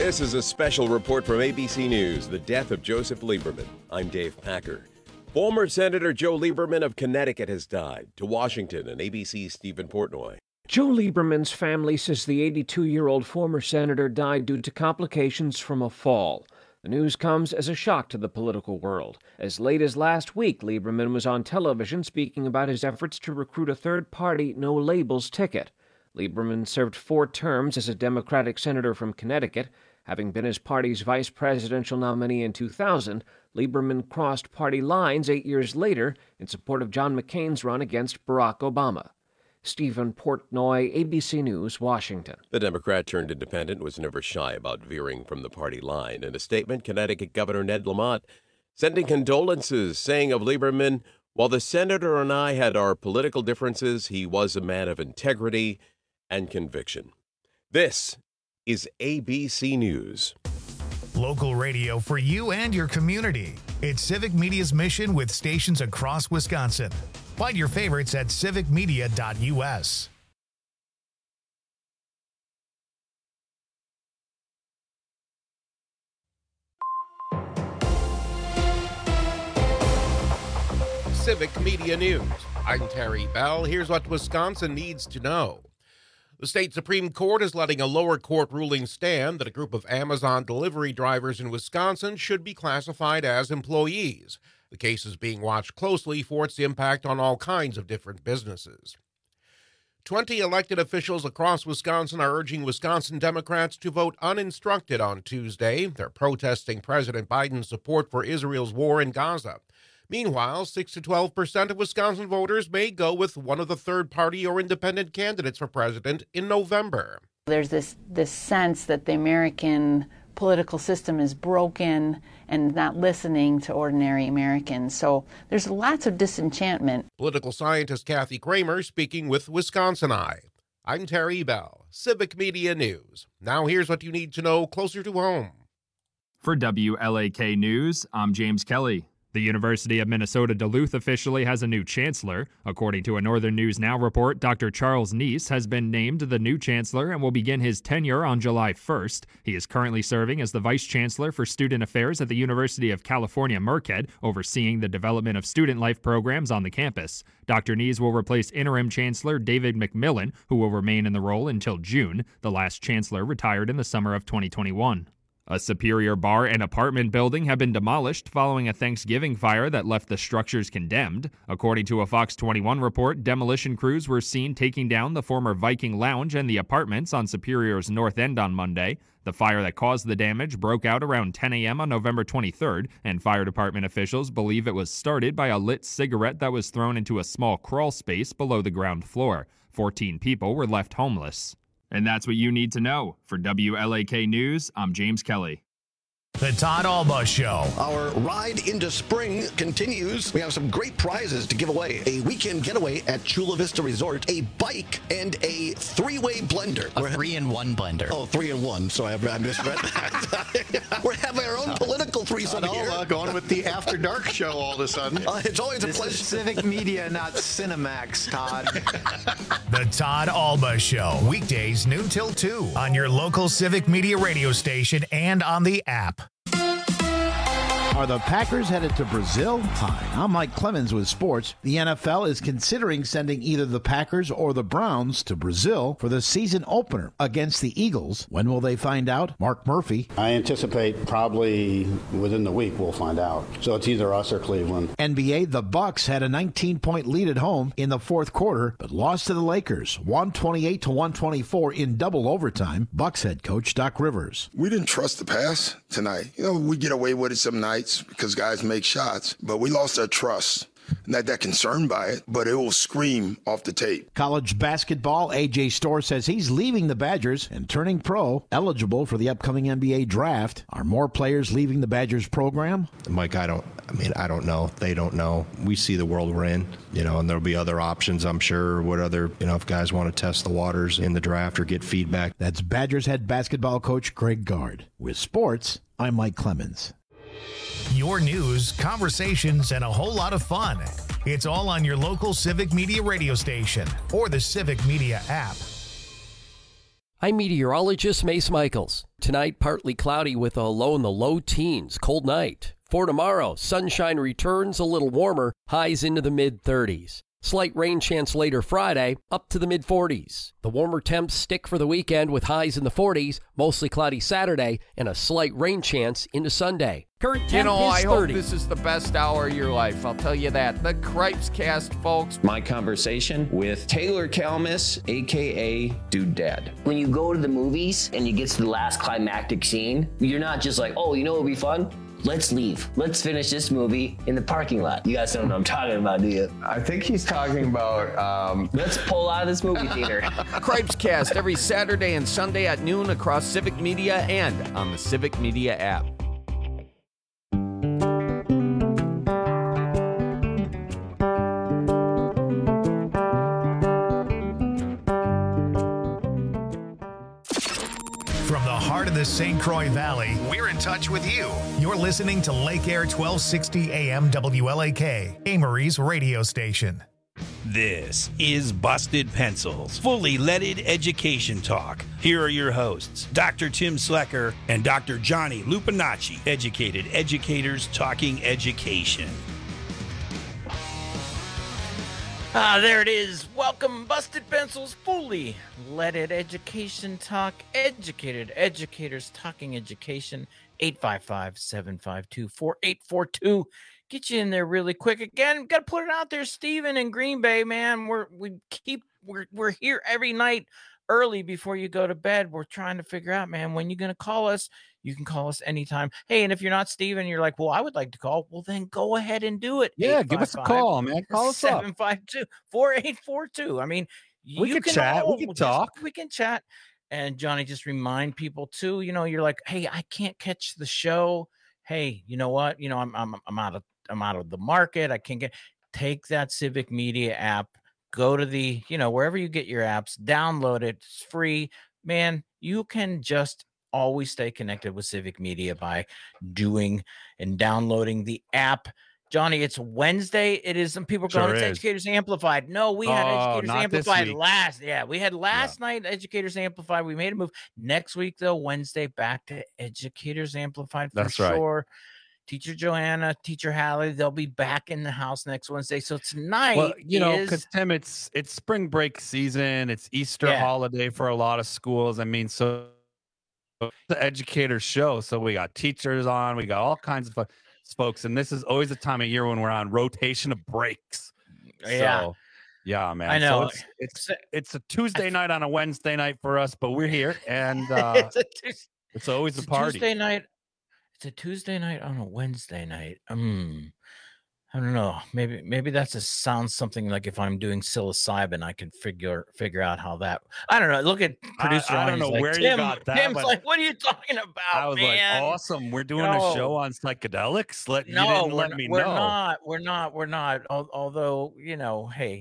This is a special report from ABC News, the death of Joseph Lieberman. I'm Dave Packer. Former Senator Joe Lieberman of Connecticut has died. To Washington and ABC's Stephen Portnoy. Joe Lieberman's family says the 82-year-old former senator died due to complications from a fall. The news comes as a shock to the political world. As late as last week, Lieberman was on television speaking about his efforts to recruit a third-party no-labels ticket. Lieberman served 4 terms as a Democratic senator from Connecticut. Having been his party's vice presidential nominee in 2000, Lieberman crossed party lines 8 years later in support of John McCain's run against Barack Obama. Stephen Portnoy, ABC News, Washington. The Democrat-turned-independent was never shy about veering from the party line. In a statement, Connecticut Governor Ned Lamont sending condolences, saying of Lieberman, "While the senator and I had our political differences, he was a man of integrity and conviction." This is ABC News. Local radio for you and your community. It's Civic Media's mission with stations across Wisconsin. Find your favorites at civicmedia.us. Civic Media News. I'm Terry Bell. Here's what Wisconsin needs to know. The state Supreme Court is letting a lower court ruling stand that a group of Amazon delivery drivers in Wisconsin should be classified as employees. The case is being watched closely for its impact on all kinds of different businesses. 20 elected officials across Wisconsin are urging Wisconsin Democrats to vote uninstructed on Tuesday. They're protesting President Biden's support for Israel's war in Gaza. Meanwhile, 6 to 12% of Wisconsin voters may go with one of the third-party or independent candidates for president in November. There's this sense that the American political system is broken and not listening to ordinary Americans. So there's lots of disenchantment. Political scientist Kathy Kramer speaking with Wisconsin Eye. I'm Terry Bell, Civic Media News. Now here's what you need to know closer to home. For WLAK News, I'm James Kelly. The University of Minnesota Duluth officially has a new chancellor. According to a Northern News Now report, Dr. Charles Neese has been named the new chancellor and will begin his tenure on July 1st. He is currently serving as the vice chancellor for student affairs at the University of California, Merced, overseeing the development of student life programs on the campus. Dr. Neese will replace interim chancellor David McMillan, who will remain in the role until June. The last chancellor retired in the summer of 2021. A Superior bar and apartment building have been demolished following a Thanksgiving fire that left the structures condemned. According to a Fox 21 report, demolition crews were seen taking down the former Viking Lounge and the apartments on Superior's north end on Monday. The fire that caused the damage broke out around 10 a.m. on November 23rd, and fire department officials believe it was started by a lit cigarette that was thrown into a small crawl space below the ground floor. 14 people were left homeless. And that's what you need to know. For WLAK News, I'm James Kelly. The Todd Alba Show. Our ride into spring continues. We have some great prizes to give away. A weekend getaway at Chula Vista Resort, a bike, and a 3-way blender. A 3-in-1 blender. Oh, 3-in-1, so I misread that. We're having our own political threesome here. Going with the After Dark show all of a sudden. It's always a pleasure. This is Civic Media, not Cinemax, Todd. The Todd Alba Show. Weekdays noon till 2 on your local Civic Media radio station and on the app. Are the Packers headed to Brazil? Hi, I'm Mike Clemens with sports. The NFL is considering sending either the Packers or the Browns to Brazil for the season opener against the Eagles. When will they find out? Mark Murphy. I anticipate probably within the week we'll find out. So it's either us or Cleveland. NBA, the Bucks had a 19-point lead at home in the fourth quarter, but lost to the Lakers, 128-124 in double overtime. Bucks head coach Doc Rivers. We didn't trust the pass tonight. We get away with it some nights because guys make shots, but we lost our trust. Not that concerned by it, but it will scream off the tape. College basketball, A.J. Storr says he's leaving the Badgers and turning pro, eligible for the upcoming NBA draft. Are more players leaving the Badgers program? Mike, I don't know. They don't know. We see the world we're in, and there'll be other options, I'm sure. What other, if guys want to test the waters in the draft or get feedback. That's Badgers head basketball coach Greg Gard. With sports, I'm Mike Clemens. Your news, conversations, and a whole lot of fun. It's all on your local Civic Media radio station or the Civic Media app. I'm meteorologist Mace Michaels. Tonight, partly cloudy with a low in the low teens, cold night. For tomorrow, sunshine returns, a little warmer, highs into the mid-30s. Slight rain chance later Friday, up to the mid-40s. The warmer temps stick for the weekend with highs in the 40s, mostly cloudy Saturday, and a slight rain chance into Sunday. Current temp is 30. I hope this is the best hour of your life. I'll tell you that. The Cripes Cast, folks. My conversation with Taylor Kalmus, a.k.a. Dude Dad. When you go to the movies and you get to the last climactic scene, you're not just like, oh, you know what would be fun? Let's leave. Let's finish this movie in the parking lot. You guys don't know what I'm talking about, do you? I think he's talking about... Let's pull out of this movie theater. Cripes Cast every Saturday and Sunday at noon across Civic Media and on the Civic Media app. From the heart of the St. Croix Valley, we're in touch with you. You're listening to Lake Air 1260 AM WLAK, Amory's radio station. This is Busted Pencils, fully leaded education talk. Here are your hosts, Dr. Tim Slecker and Dr. Johnny Lupinacci, educated educators talking education. There it is. Welcome, Busted Pencils, fully leaded education talk, educated educators talking education. 855-752-4842. Get you in there really quick. Again, got to put it out there, Steven in Green Bay, man. We're here every night early before you go to bed. We're trying to figure out, man, when you're going to call us. You can call us anytime. Hey, and if you're not Steven, you're like, well, I would like to call. Well, then go ahead and do it. Yeah, give us a call, man. Call us up. 752-4842. I mean, we can chat. We can talk. We can chat. And Johnny, just remind people too, you're like, hey, I can't catch the show. Hey, you know what? I'm out of the market. I can't take that Civic Media app, go to the, wherever you get your apps, download it. It's free. Man, you can just always stay connected with Civic Media by doing and downloading the app. Johnny, it's Wednesday. It is. Some people going, it's Educators Amplified. No, we had Educators Amplified last. Yeah, we had last night Educators Amplified. We made a move. Next week, though, Wednesday, back to Educators Amplified for sure. Right. Teacher Joanna, Teacher Hallie, they'll be back in the house next Wednesday. So tonight, because Tim, it's spring break season. It's Easter holiday for a lot of schools. I mean, so the educator show. So we got teachers on, we got all kinds of folks, and this is always a time of year when we're on rotation of breaks. Yeah. So, yeah, man. I know. So it's a Tuesday night on a Wednesday night for us, but we're here, and it's always a party. Tuesday night. It's a Tuesday night on a Wednesday night. I don't know. Maybe sounds something like if I'm doing psilocybin, I can figure out how that. I don't know. Look at producer. I don't know like, where Tim, you got that. Tim's like, what are you talking about? I was man? Like, awesome. We're doing a show on psychedelics. You didn't let me know. We're not. Although hey,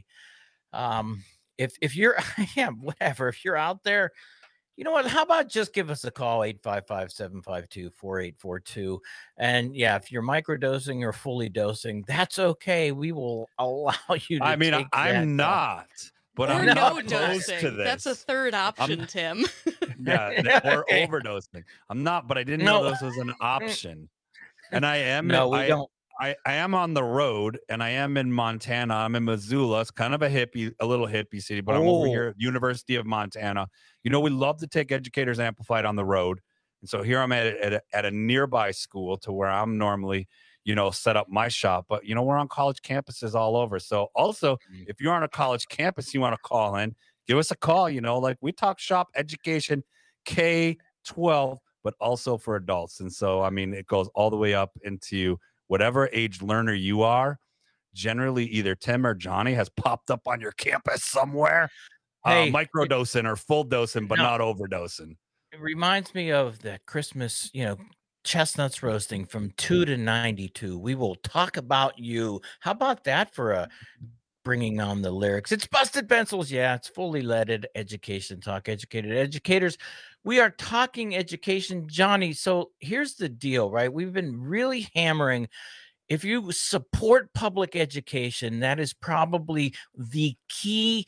if you're whatever. If you're out there. You know what? How about just give us a call, 855-752-4842. And if you're microdosing or fully dosing, that's okay. We will allow you to I'm not, but I'm not opposed to this. That's a third option, Tim. Or overdosing. I'm not, but I didn't know this was an option. And I am. No, we don't. I am on the road, and I am in Montana. I'm in Missoula. It's kind of a little hippie city, but I'm over here at University of Montana. We love to take Educators Amplified on the road. And so here I'm at a nearby school to where I'm normally, set up my shop. But, we're on college campuses all over. So also, if you're on a college campus, you want to call in, give us a call. We talk shop education, K-12, but also for adults. And so, it goes all the way up into whatever age learner you are. Generally, either Tim or Johnny has popped up on your campus somewhere. Hey, microdosing or full dosing, but not overdosing. It reminds me of the Christmas, chestnuts roasting from 2 to 92. We will talk about you. How about that for bringing on the lyrics? It's Busted Pencils. Yeah, it's fully leaded education talk, educated educators. We are talking education, Johnny. So here's the deal, right? We've been really hammering. If you support public education, that is probably the key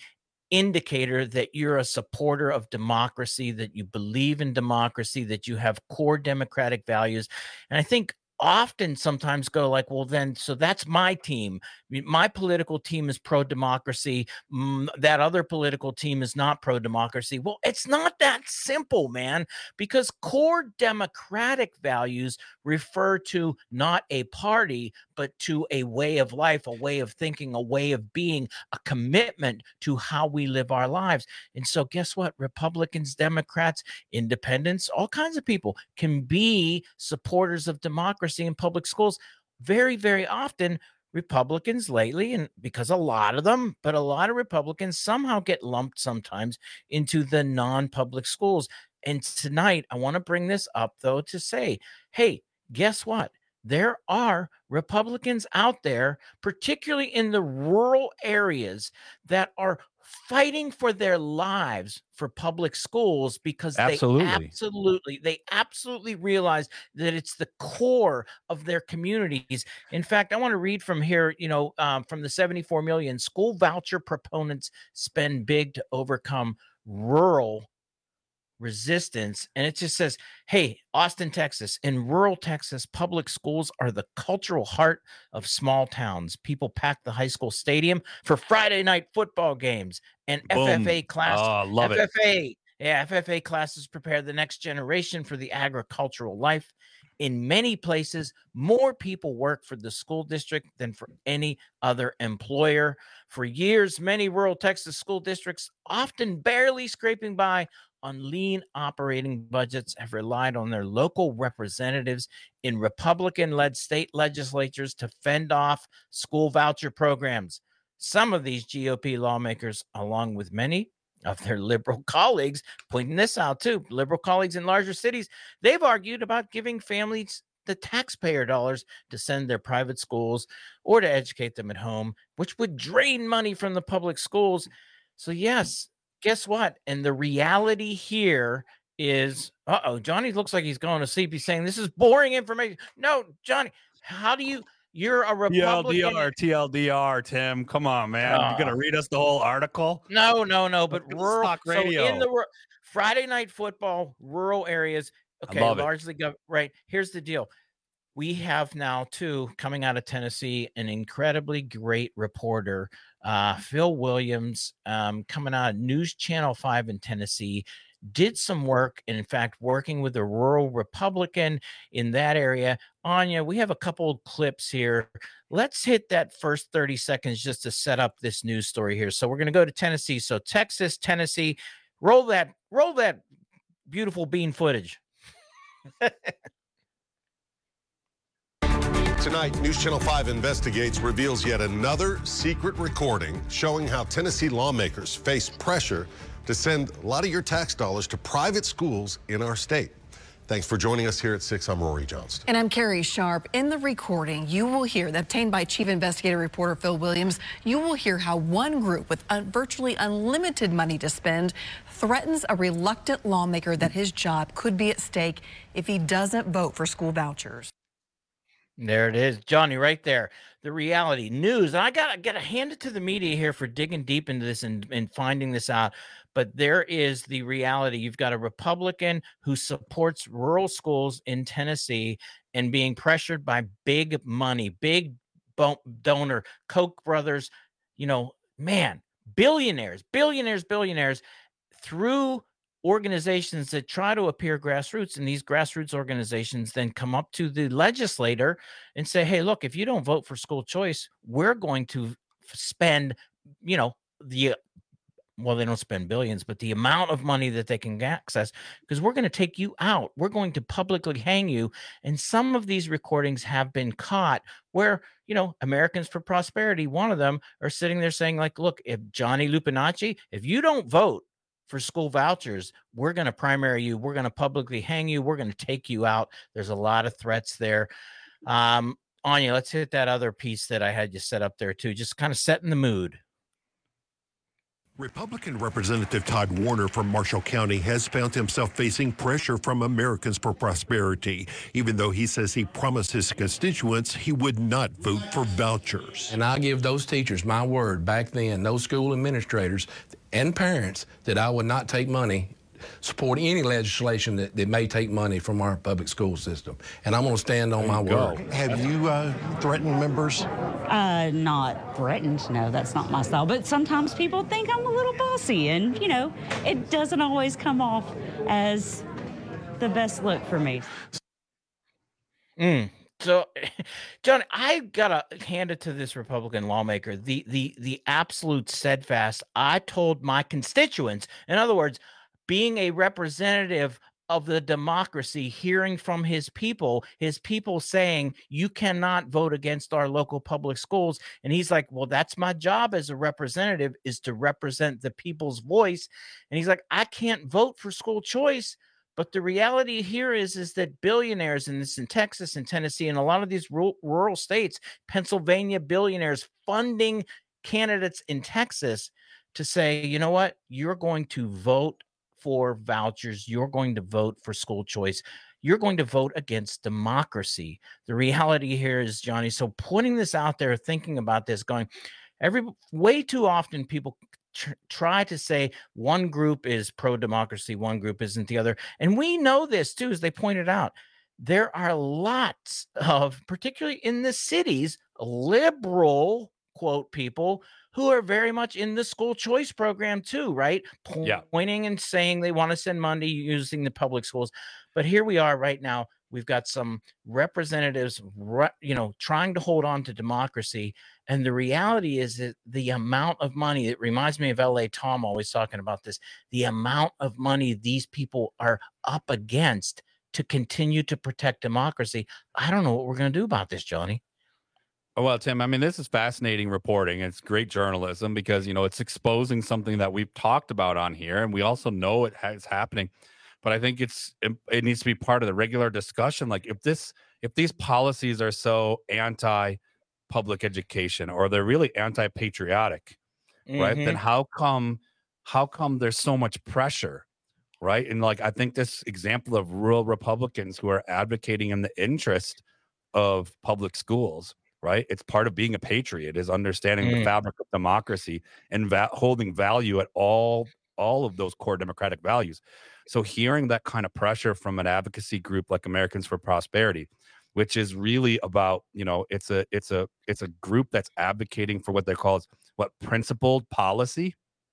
indicator that you're a supporter of democracy, that you believe in democracy, that you have core democratic values. And I think often sometimes go like, well, then, so that's my team. My political team is pro-democracy. That other political team is not pro-democracy. Well, it's not that simple, man, because core democratic values refer to not a party, but to a way of life, a way of thinking, a way of being, a commitment to how we live our lives. And so guess what? Republicans, Democrats, independents, all kinds of people can be supporters of democracy in public schools. Very, very often, Republicans lately, and because a lot of them, but a lot of Republicans somehow get lumped sometimes into the non-public schools. And tonight, I want to bring this up, though, to say, hey, guess what? There are Republicans out there, particularly in the rural areas, that are fighting for their lives for public schools because they absolutely realize that it's the core of their communities. In fact, I want to read from here, from the 74 million school voucher proponents spend big to overcome rural resistance. And it just says, hey, Austin, Texas, in rural Texas, public schools are the cultural heart of small towns. People pack the high school stadium for Friday night football games and FFA classes. Oh, love it. Yeah, FFA classes prepare the next generation for the agricultural life. In many places, more people work for the school district than for any other employer. For years, many rural Texas school districts, often barely scraping by on lean operating budgets, have relied on their local representatives in Republican-led state legislatures to fend off school voucher programs. Some of these GOP lawmakers, along with many of their liberal colleagues, pointing this out too, liberal colleagues in larger cities, they've argued about giving families the taxpayer dollars to send their private schools or to educate them at home, which would drain money from the public schools. So yes, guess what? And the reality here is, Johnny looks like he's going to sleep. He's saying this is boring information. No, Johnny, you're a Republican. TLDR, Tim. Come on, man. You're going to read us the whole article? No. But rural talk radio. So in the Friday night football, rural areas, okay, largely right. Here's the deal. We have now, too, coming out of Tennessee, an incredibly great reporter, Phil Williams, coming out of News Channel 5 in Tennessee, did some work, and in fact, working with a rural Republican in that area. Anya, we have a couple of clips here. Let's hit that first 30 seconds just to set up this news story here. So we're going to go to Tennessee. So Texas, Tennessee, roll that beautiful bean footage. Tonight, News Channel 5 Investigates reveals yet another secret recording showing how Tennessee lawmakers face pressure to send a lot of your tax dollars to private schools in our state. Thanks for joining us here at 6. I'm Rory Johnston. And I'm Carrie Sharp. In the recording, you will hear, obtained by Chief Investigative Reporter Phil Williams, you will hear how one group with virtually unlimited money to spend threatens a reluctant lawmaker that his job could be at stake if he doesn't vote for school vouchers. There it is, Johnny, right there. The reality news. And I gotta hand it to the media here for digging deep into this and finding this out. But there is the reality. You've got a Republican who supports rural schools in Tennessee and being pressured by big money, big donor, Koch brothers, billionaires through organizations that try to appear grassroots, and these grassroots organizations then come up to the legislator and say, hey, look, if you don't vote for school choice, we're going to spend, they don't spend billions, but the amount of money that they can access, because we're going to take you out. We're going to publicly hang you. And some of these recordings have been caught where, Americans for Prosperity, one of them, are sitting there saying, like, look, if Johnny Lupinacci, if you don't vote for school vouchers, we're going to primary you. We're going to publicly hang you. We're going to take you out. There's a lot of threats there. Anya, let's hit that other piece that I had you set up there too. Just kind of setting the mood. Republican Representative Todd Warner from Marshall County has found himself facing pressure from Americans for Prosperity, even though he says he promised his constituents he would not vote for vouchers. And I give those teachers my word back then, those school administrators, and parents that I would not take money, support any legislation that may take money from our public school system. And I'm going to stand on my word. Have you threatened members? Not threatened, no, that's not my style. But sometimes people think I'm a little bossy, and, you know, it doesn't always come off as the best look for me. So, John, I gotta hand it to this Republican lawmaker. The absolute steadfast. I told my constituents, in other words, being a representative of the democracy, hearing from his people saying, you cannot vote against our local public schools. And he's like, well, that's my job as a representative, is to represent the people's voice. And he's like, I can't vote for school choice. But the reality here is that billionaires, and this in Texas and Tennessee and a lot of these rural states, Pennsylvania billionaires funding candidates in Texas to say, you know what, you're going to vote for vouchers. You're going to vote for school choice. You're going to vote against democracy. The reality here is, Johnny, so putting this out there, thinking about this, going, way too often people try to say one group is pro-democracy, one group isn't the other. And we know this too, as they pointed out. There are lots of, particularly in the cities, liberal, quote, people who are very much in the school choice program too, right? Pointing and saying they want to send money using the public schools. But here we are right now. We've got some representatives, trying to hold on to democracy. And the reality is that the amount of money, it reminds me of L.A. Tom always talking about this, the amount of money these people are up against to continue to protect democracy. I don't know what we're going to do about this, Johnny. Well, Tim, I mean, this is fascinating reporting. It's great journalism because, it's exposing something that we've talked about on here, and we also know it is happening. But I think it needs to be part of the regular discussion. Like if these policies are so anti-public education, or they're really anti-patriotic, right? Then how come there's so much pressure, right? And like I think this example of rural Republicans who are advocating in the interest of public schools, right? It's part of being a patriot, is understanding the fabric of democracy and holding value at all of those core democratic values. So hearing that kind of pressure from an advocacy group like Americans for Prosperity, which is really about, it's a group that's advocating for what they call principled policy.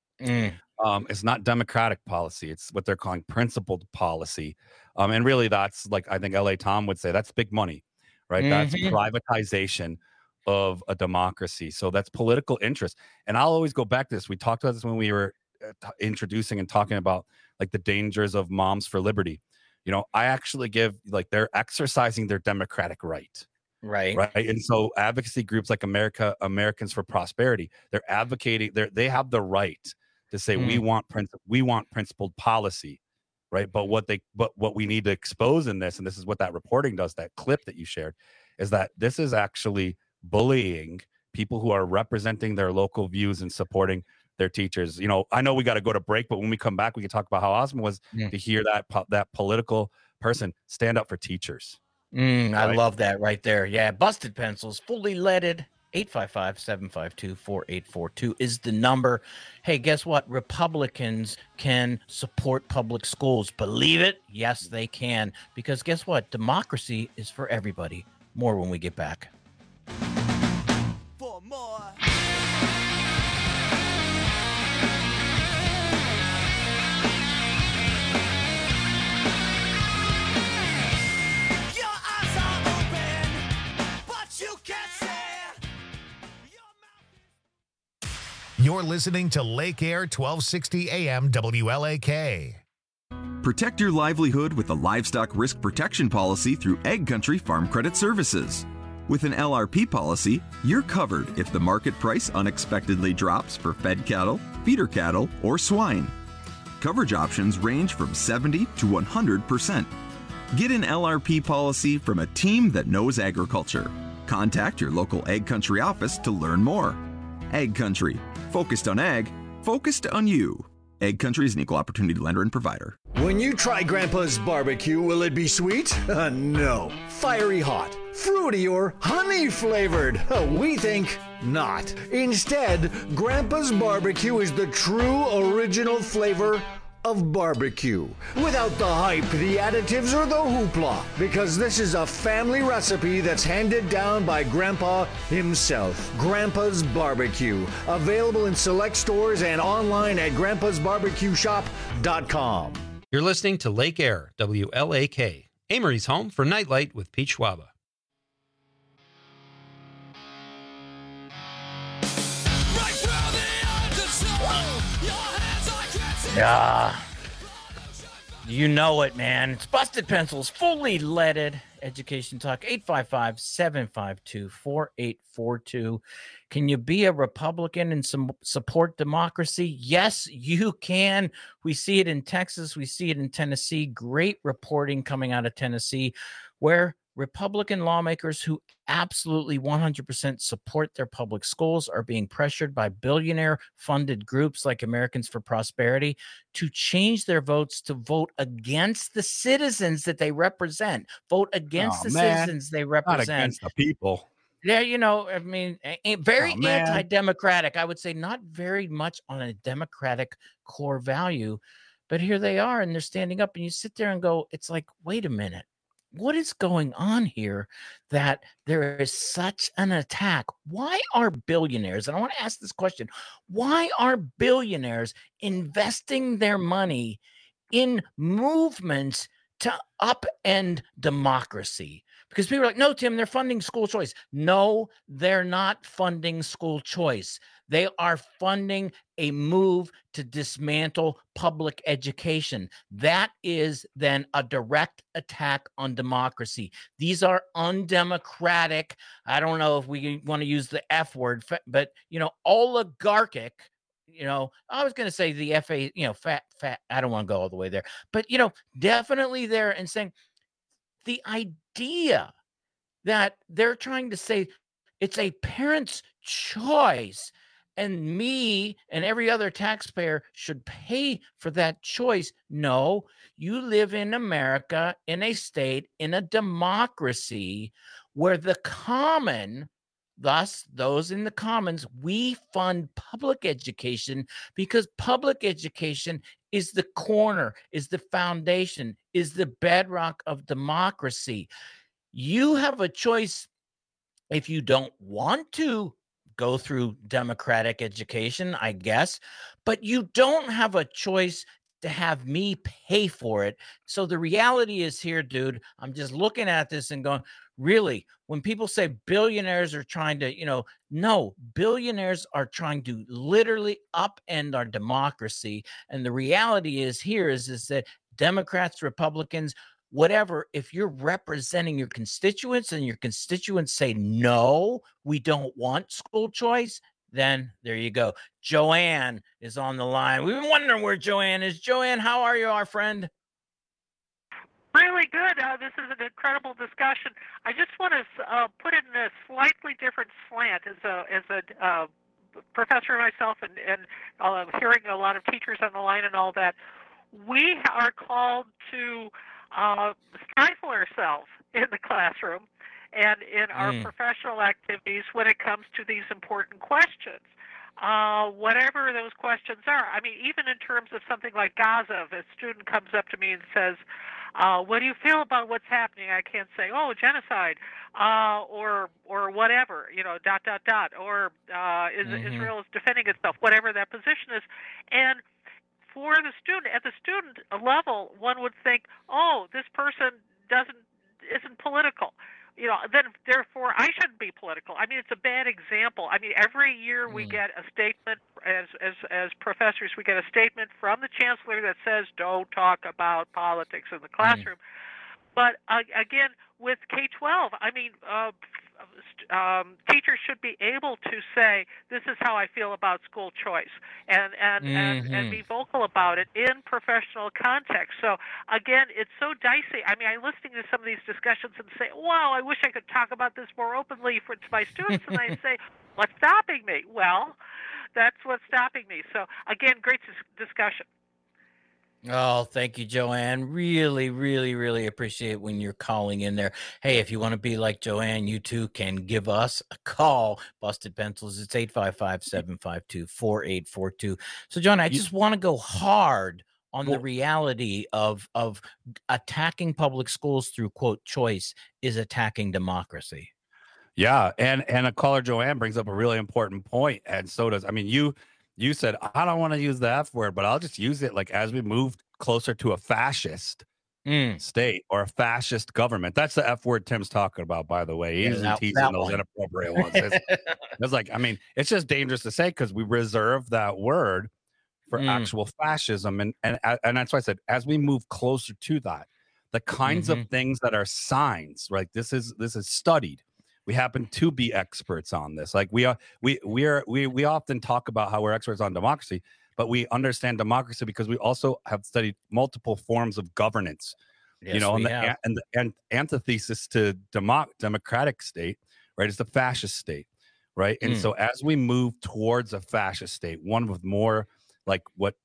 It's not democratic policy. It's what they're calling principled policy. And really that's, like, I think L.A. Tom would say, that's big money, right? That's privatization of a democracy. So that's political interest. And I'll always go back to this. We talked about this when we were introducing and talking about like the dangers of Moms for Liberty. I actually give, like, they're exercising their democratic right. Right. And so advocacy groups like Americans for Prosperity, they're advocating, they have the right to say, we want principled policy. Right. But what we need to expose in this, and this is what that reporting does, that clip that you shared, is that this is actually bullying people who are representing their local views and supporting their teachers. I know we got to go to break, but when we come back, we can talk about how awesome it was to hear that political person stand up for teachers. Right? I love that right there. Yeah. Busted Pencils, fully leaded. 855-752-4842 is the number. Hey, guess what? Republicans can support public schools. Believe it? Yes, they can. Because guess what? Democracy is for everybody. More when we get back. For more. You're listening to Lake Air 1260 AM WLAK. Protect your livelihood with a livestock risk protection policy through Egg Country Farm Credit Services. With an LRP policy, you're covered if the market price unexpectedly drops for fed cattle, feeder cattle, or swine. Coverage options range from 70 to 100%. Get an LRP policy from a team that knows agriculture. Contact your local Egg Country office to learn more. Egg Country. Focused on ag, focused on you. Egg Country is an equal opportunity lender and provider. When you try Grandpa's barbecue, will it be sweet? No. Fiery hot, fruity, or honey flavored? We think not. Instead, Grandpa's Barbecue is the true original flavor of barbecue. Without the hype, the additives, or the hoopla. Because this is a family recipe that's handed down by Grandpa himself. Grandpa's Barbecue. Available in select stores and online at grandpa'sbarbecueshop.com. You're listening to Lake Air, WLAK, Amory's home for Nightlight with Pete Schwaba. Yeah. You know it, man. It's Busted Pencils, fully leaded. Education Talk, 855-752-4842. Can you be a Republican and support democracy? Yes, you can. We see it in Texas. We see it in Tennessee. Great reporting coming out of Tennessee, where Republican lawmakers who absolutely 100% support their public schools are being pressured by billionaire-funded groups like Americans for Prosperity to change their votes to vote against the citizens that they represent. Vote against citizens they represent. Not against the people. Yeah, you know, I mean, very anti-democratic. I would say not very much on a democratic core value, but here they are, and they're standing up, and you sit there and go, it's like, wait a minute. What is going on here that there is such an attack? Why are billionaires, and I want to ask this question, why are billionaires investing their money in movements to upend democracy? Because people are like, no, Tim, they're funding school choice. No, they're not funding school choice. They are funding a move to dismantle public education. That is then a direct attack on democracy. These are undemocratic. I don't know if we want to use the F word, but, you know, oligarchic. You know, I was going to say the FA, you know, fat. I don't want to go all the way there, but, you know, definitely there, and saying the idea that they're trying to say it's a parent's choice and me and every other taxpayer should pay for that choice. No, you live in America, in a state, in a democracy where the common, thus those in the commons, we fund public education because public education is the corner, is the foundation, is the bedrock of democracy. You have a choice if you don't want to go through democratic education, I guess, but you don't have a choice to have me pay for it. So the reality is here, dude, I'm just looking at this and going, really, when people say billionaires are trying to, you know, no, billionaires are trying to literally upend our democracy. And the reality is here is that Democrats, Republicans, whatever, if you're representing your constituents and your constituents say, no, we don't want school choice, then there you go. Joanne is on the line. We've been wondering where Joanne is. Joanne, how are you, our friend? Really good. This is an incredible discussion. I just want to put it in a slightly different slant as a professor myself and hearing a lot of teachers on the line and all that. We are called to stifle ourselves in the classroom and in our professional activities when it comes to these important questions. Whatever those questions are. I mean, even in terms of something like Gaza, if a student comes up to me and says, what do you feel about what's happening? I can't say, oh, genocide, or whatever, you know, ... or Israel is defending itself, whatever that position is. And for the student, at the student level, one would think, oh, this person isn't political. You know, then therefore I shouldn't be political. I mean, it's a bad example. I mean, every year we get a statement as professors, we get a statement from the chancellor that says don't talk about politics in the classroom. But again, with K-12, I mean, teachers should be able to say, this is how I feel about school choice, and be vocal about it in professional context. So again, it's so dicey. I mean, I'm listening to some of these discussions and say, wow, I wish I could talk about this more openly to my students. And I say, what's stopping me? Well, that's what's stopping me. So again, great discussion. Oh, thank you, Joanne. Really, really, really appreciate when you're calling in there. Hey, if you want to be like Joanne, you too can give us a call. Busted Pencils, it's 855-752-4842. So, John, I just want to go hard on the reality of attacking public schools through, quote, choice is attacking democracy. Yeah, and a caller, Joanne, brings up a really important point, and so does, I mean, you said, I don't want to use the F word, but I'll just use it like as we move closer to a fascist state or a fascist government. That's the F word Tim's talking about, by the way. He's teasing those inappropriate ones. It's like, I mean, it's just dangerous to say because we reserve that word for actual fascism. And that's why I said, as we move closer to that, the kinds of things that are signs, right? This is studied. We happen to be experts on this. Like we often talk about how we're experts on democracy, but we understand democracy because we also have studied multiple forms of governance. Yes, you know, and the antithesis to democratic state, right, is the fascist state, right? And so as we move towards a fascist state, one with more like what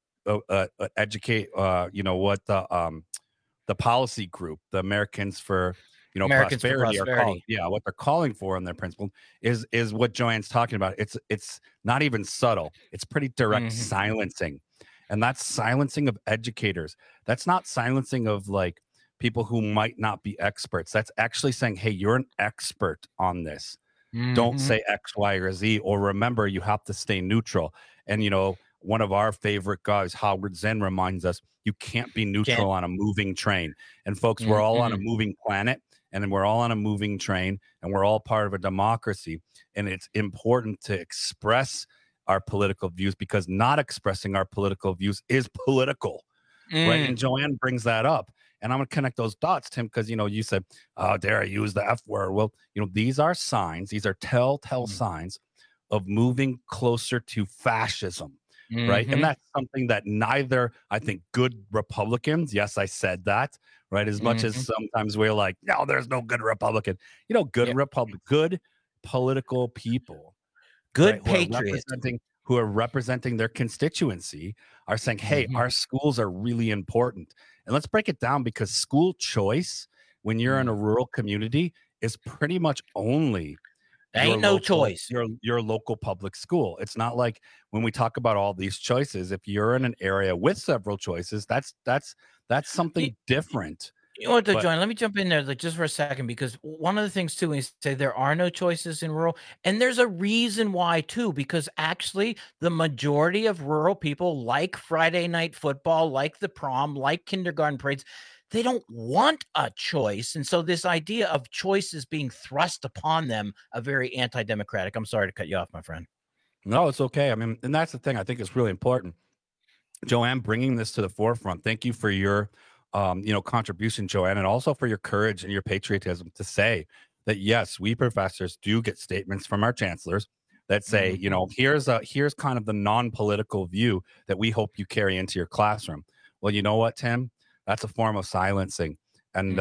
educate, you know, what the policy group, the Americans for prosperity are called, what they're calling for in their principle is what Joanne's talking about. It's not even subtle. It's pretty direct silencing. And that's silencing of educators. That's not silencing of like people who might not be experts. That's actually saying, hey, you're an expert on this. Don't say X, Y, or Z, or remember, you have to stay neutral. And, you know, one of our favorite guys, Howard Zinn, reminds us, you can't be neutral on a moving train. And folks, we're all on a moving planet. And then we're all on a moving train, and we're all part of a democracy. And it's important to express our political views because not expressing our political views is political, right? And Joanne brings that up. And I'm going to connect those dots, Tim, because, you know, you said, oh, dare I use the F word? Well, you know, these are signs. These are telltale signs of moving closer to fascism, right? And that's something that neither, I think, good Republicans, yes, I said that, right? As much as sometimes we're like, no, there's no good Republican. You know, good good political people, good patriots who are representing their constituency are saying, hey, our schools are really important. And let's break it down because school choice, when you're in a rural community, is pretty much only ain't no choice. Your local public school. It's not like when we talk about all these choices, if you're in an area with several choices, that's something different. You know what, though, John? Let me jump in there just for a second, because one of the things, too, is say there are no choices in rural. And there's a reason why, too, because actually the majority of rural people like Friday night football, like the prom, like kindergarten parades. They don't want a choice. And so this idea of choices being thrust upon them are very anti-democratic. I'm sorry to cut you off, my friend. No, it's okay. I mean, and that's the thing I think is really important. Joanne, bringing this to the forefront. Thank you for your, contribution, Joanne, and also for your courage and your patriotism to say that, yes, we professors do get statements from our chancellors that say, you know, here's kind of the non-political view that we hope you carry into your classroom. Well, you know what, Tim? That's a form of silencing and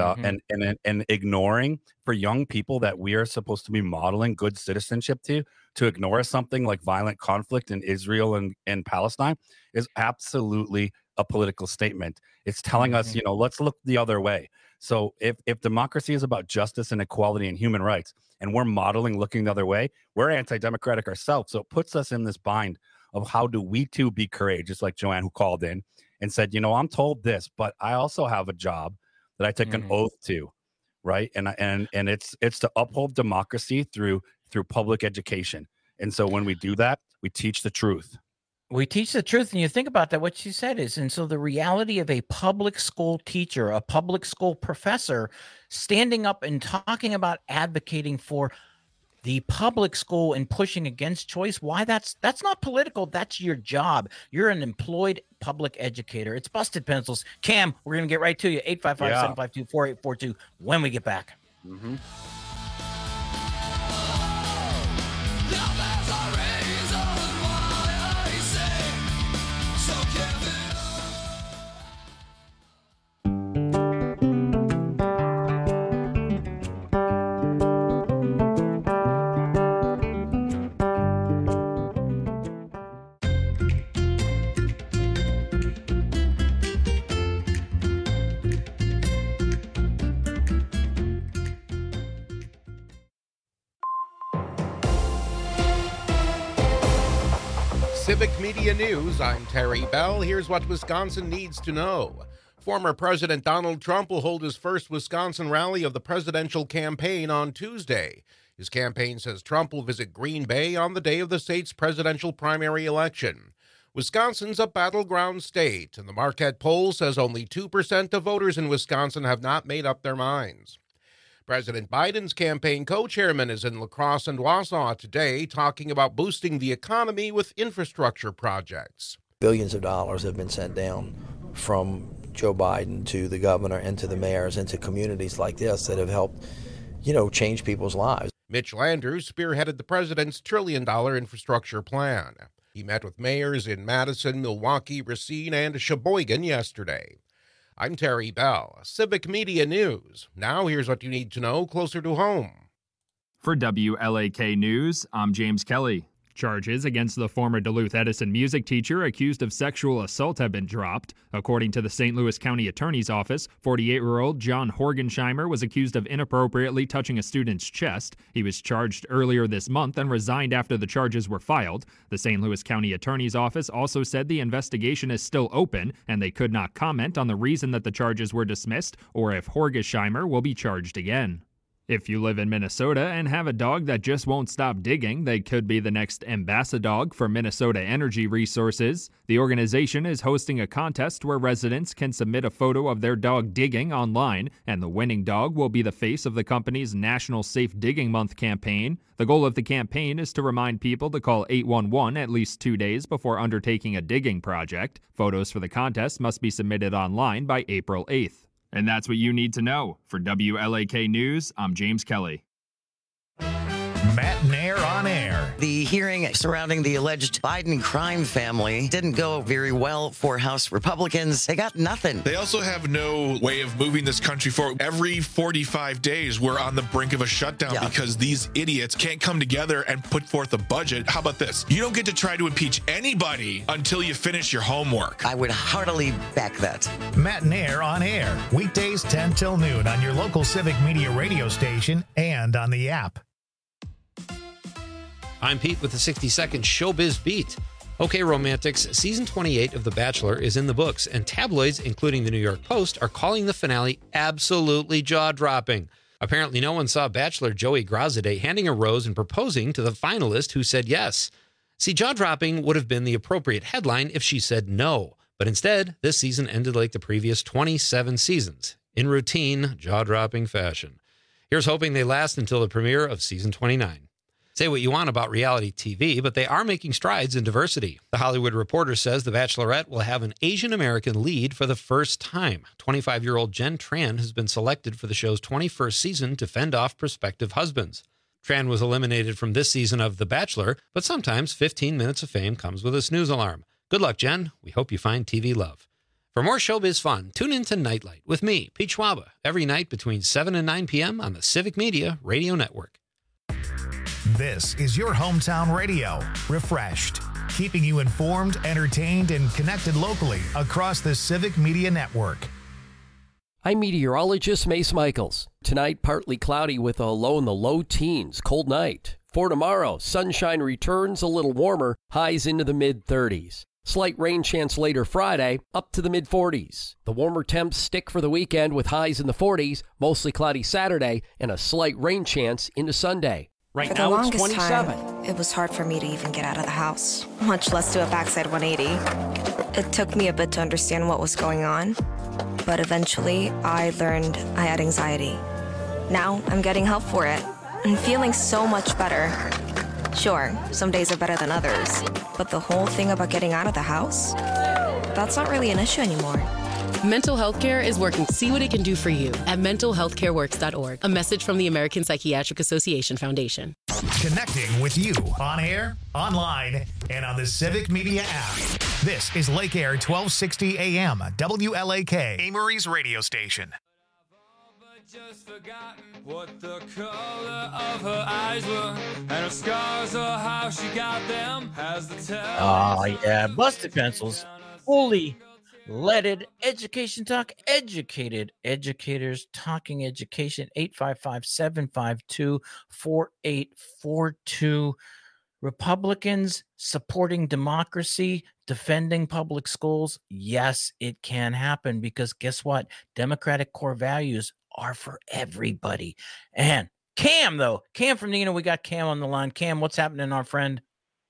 ignoring for young people that we are supposed to be modeling good citizenship to ignore something like violent conflict in Israel and Palestine is absolutely a political statement. It's telling us, you know, let's look the other way. So if democracy is about justice and equality and human rights, and we're modeling looking the other way, we're anti-democratic ourselves. So it puts us in this bind of how do we too be courageous, like Joanne, who called in and said, you know, I'm told this, but I also have a job that I took an oath to, right? And it's to uphold democracy through public education. And so when we do that, we teach the truth. We teach the truth. And you think about that, what she said is, and so the reality of a public school teacher, a public school professor standing up and talking about advocating for the public school and pushing against choice, why that's not political. That's your job. You're an employed public educator. It's Busted Pencils. Cam, we're going to get right to you. 855-752-4842 when we get back. Civic Media News, I'm Terry Bell. Here's what Wisconsin needs to know. Former President Donald Trump will hold his first Wisconsin rally of the presidential campaign on Tuesday. His campaign says Trump will visit Green Bay on the day of the state's presidential primary election. Wisconsin's a battleground state, and the Marquette poll says only 2% of voters in Wisconsin have not made up their minds. President Biden's campaign co-chairman is in La Crosse and Wausau today talking about boosting the economy with infrastructure projects. Billions of dollars have been sent down from Joe Biden to the governor and to the mayors and to communities like this that have helped, change people's lives. Mitch Landrieu spearheaded the president's $1 trillion infrastructure plan. He met with mayors in Madison, Milwaukee, Racine, and Sheboygan yesterday. I'm Terry Bell, Civic Media News. Now here's what you need to know closer to home. For WLAK News, I'm James Kelly. Charges against the former Duluth Edison music teacher accused of sexual assault have been dropped. According to the St. Louis County Attorney's Office, 48-year-old John Horgensheimer was accused of inappropriately touching a student's chest. He was charged earlier this month and resigned after the charges were filed. The St. Louis County Attorney's Office also said the investigation is still open and they could not comment on the reason that the charges were dismissed or if Horgensheimer will be charged again. If you live in Minnesota and have a dog that just won't stop digging, they could be the next Ambassadog for Minnesota Energy Resources. The organization is hosting a contest where residents can submit a photo of their dog digging online, and the winning dog will be the face of the company's National Safe Digging Month campaign. The goal of the campaign is to remind people to call 811 at least 2 days before undertaking a digging project. Photos for the contest must be submitted online by April 8th. And that's what you need to know. For WLAK News, I'm James Kelly. Matt Nair on air. The hearing surrounding the alleged Biden crime family didn't go very well for House Republicans. They got nothing. They also have no way of moving this country forward. Every 45 days, we're on the brink of a shutdown because these idiots can't come together and put forth a budget. How about this? You don't get to try to impeach anybody until you finish your homework. I would heartily back that. Matt Nair on air. Weekdays 10 till noon on your local Civic Media radio station and on the app. I'm Pete with the 60-second Showbiz Beat. Okay, romantics, season 28 of The Bachelor is in the books, and tabloids, including the New York Post, are calling the finale absolutely jaw-dropping. Apparently, no one saw Bachelor Joey Grossaday handing a rose and proposing to the finalist who said yes. See, jaw-dropping would have been the appropriate headline if she said no, but instead, this season ended like the previous 27 seasons, in routine, jaw-dropping fashion. Here's hoping they last until the premiere of season 29. Say what you want about reality TV, but they are making strides in diversity. The Hollywood Reporter says The Bachelorette will have an Asian American lead for the first time. 25-year-old Jen Tran has been selected for the show's 21st season to fend off prospective husbands. Tran was eliminated from this season of The Bachelor, but sometimes 15 minutes of fame comes with a snooze alarm. Good luck, Jen. We hope you find TV love. For more showbiz fun, tune in to Nightlight with me, Pete Schwaba, every night between 7 and 9 p.m. on the Civic Media Radio Network. This is your hometown radio, refreshed, keeping you informed, entertained, and connected locally across the Civic Media Network. I'm meteorologist Mace Michaels. Tonight, partly cloudy with a low in the low teens, cold night. For tomorrow, sunshine returns, a little warmer, highs into the mid-30s. Slight rain chance later Friday, up to the mid-40s. The warmer temps stick for the weekend with highs in the 40s, mostly cloudy Saturday, and a slight rain chance into Sunday. Right now it's 27. Time, it was hard for me to even get out of the house, much less do a backside 180. It took me a bit to understand what was going on, but eventually I learned I had anxiety. Now I'm getting help for it and feeling so much better. Sure, some days are better than others, but the whole thing about getting out of the house, that's not really an issue anymore. Mental health care is working to see what it can do for you at mentalhealthcareworks.org. A message from the American Psychiatric Association Foundation. Connecting with you on air, online, and on the Civic Media app. This is Lake Air 1260 AM, WLAK, Amory's radio station. Just forgotten what the color of her eyes were, and her scars or how she got them has the tell. Oh, yeah. Busted Pencils. Fully leaded education talk. Educated educators talking education. 855-752-4842. Republicans supporting democracy, defending public schools, yes, it can happen because guess what? Democratic core values are for everybody. And Cam, though, Cam from Neenah, we got Cam on the line. Cam, what's happening, our friend?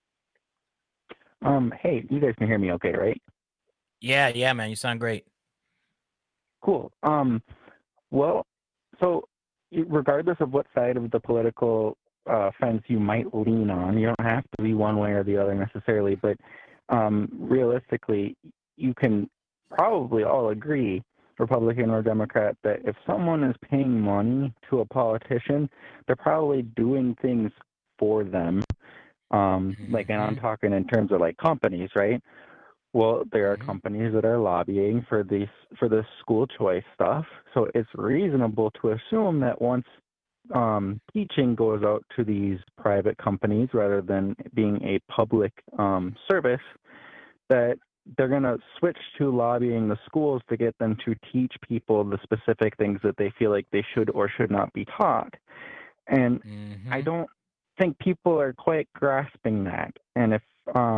Hey, you guys can hear me okay, right? Yeah, man, you sound great. Cool. Well, so regardless of what side of the political fence you might lean on, you don't have to be one way or the other necessarily, but realistically, you can probably all agree, Republican or Democrat, that if someone is paying money to a politician, they're probably doing things for them. Like, and I'm talking in terms of like companies, right? Well, there are companies that are lobbying for the school choice stuff. So it's reasonable to assume that once teaching goes out to these private companies rather than being a public service, that they're going to switch to lobbying the schools to get them to teach people the specific things that they feel like they should or should not be taught. And I don't think people are quite grasping that. And if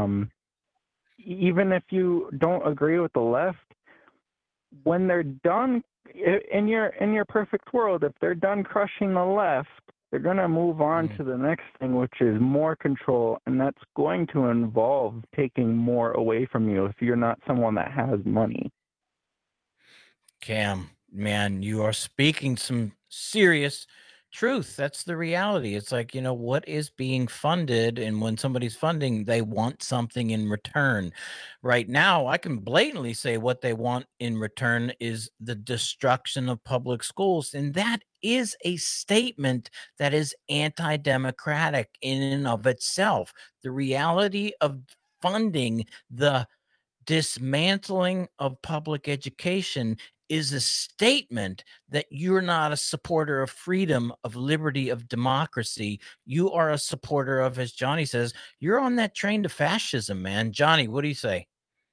even if you don't agree with the left, when they're done in your perfect world, if they're done crushing the left, they're going to move on to the next thing, which is more control, and that's going to involve taking more away from you if you're not someone that has money. Cam, man, you are speaking some serious truth. That's the reality. It's like, what is being funded, and when somebody's funding, they want something in return. Right now, I can blatantly say what they want in return is the destruction of public schools, and that is a statement that is anti-democratic in and of itself. The reality of funding the dismantling of public education is a statement that you're not a supporter of freedom, of liberty, of democracy. You are a supporter of, as Johnny says, you're on that train to fascism, man. Johnny, what do you say?